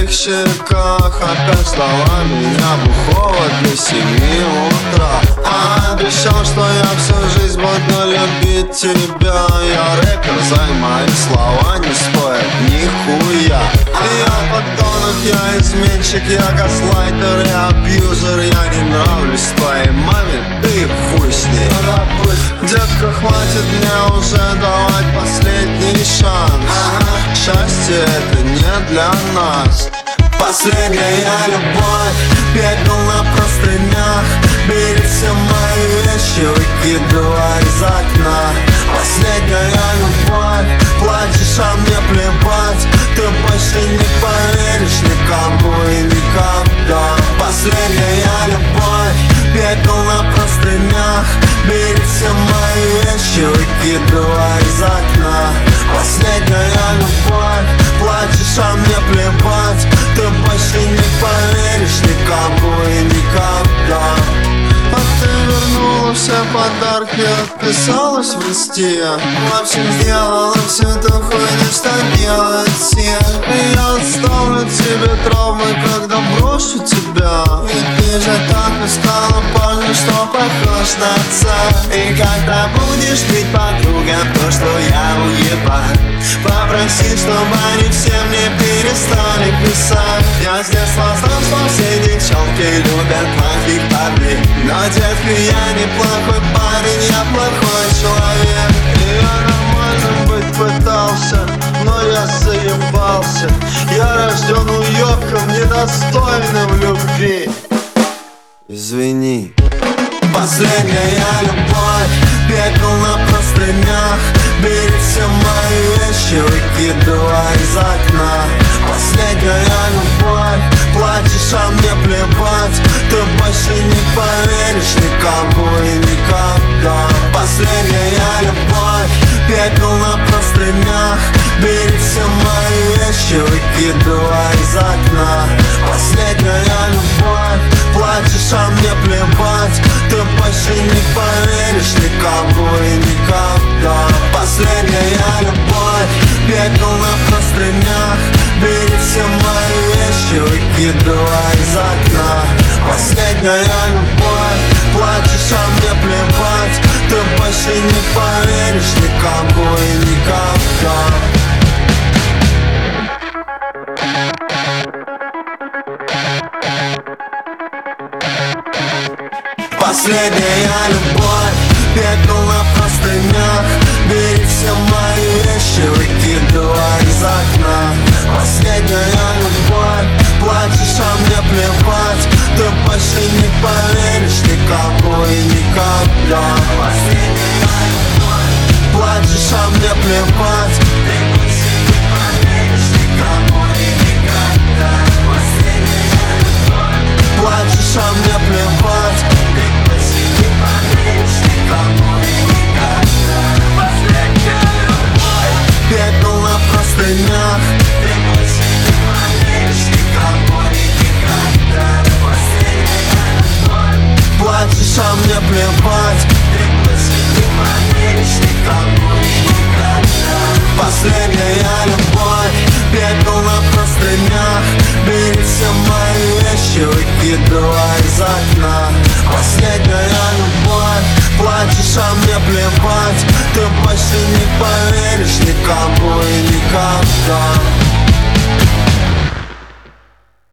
твоих щеках опять ждала меня бухого до 7 утра. Обещал, что я всю жизнь буду любить тебя. Я рэпер, за мои слова не стоят нихуя. Я подонок, я изменщик, я газлайтер и абьюзер. Я не нравлюсь твоей маме, ты хуй с ней. Детка, хватит мне уже давать последний шанс. Счастье это не для нас. Последняя любовь, пепел на простынях. Бери все мои вещи, выкидывай из окна. Последняя любовь, плачешь, а мне плевать. Ты больше не поверишь никому и никогда. Последняя любовь, пепел на простынях. Бери все мои вещи, выкидывай из окна. Последняя любовь, плачешь, а мне плевать. Ты больше не поверишь никому и никогда. А ты вернула все подарки, отписалась в инсте. В общем, сделала всю эту хуйню, что делают все. И я оставлю тебе травмы, когда брошу тебя. Ведь ты же так искала парня, что похож на отца. И когда будешь пить подругам то, что я уебан, попроси, чтобы они все мне перестали писать. Я с детства знал, что все девчонки любят плохих парней. Но, детка, я не плохой парень, я плохой человек. И я нормально быть пытался, но я заебался. Я рожден уёбком, недостойным любви. Извини. Последняя любовь, пепел на простынях. Бери все мои вещи, выкидывай из окна. Последняя любовь, плачешь, а мне плевать. Ты больше не поверишь никому и никогда. Последняя любовь, пепел на простынях. Бери все мои вещи, выкидывай из окна. Последняя любовь, плачешь, а мне плевать. Ты больше не поверишь никому и никогда. Последняя любовь, пепел на простынях. Бери все мои вещи, выкидывай из окна. Последняя любовь, плачешь, а мне плевать. Ты больше не поверишь никому и никогда. Последняя любовь, пепел на простынях. Бери все мои вещи, выкидывай из окна. Последняя любовь, плачешь, а мне плевать. Ты больше не поверишь никому и никогда. Последняя любовь, плачешь, а мне плевать. Ты больше не поверишь никому и никогда. Последняя любовь, плачешь, а мне плевать. Ты больше не поверишь никому и никогда. Последняя любовь, пепел на простынях. Ты больше не поверишь никому и никогда. Последняя любовь, плачешь, а мне плевать. Ты больше не поверишь никому и никогда. Последняя любовь, пепел на простынях. Бери все мои вещи, выкидывай из окна. Последняя любовь, плачешь, а мне плевать. Ты больше не поверишь никому и никогда.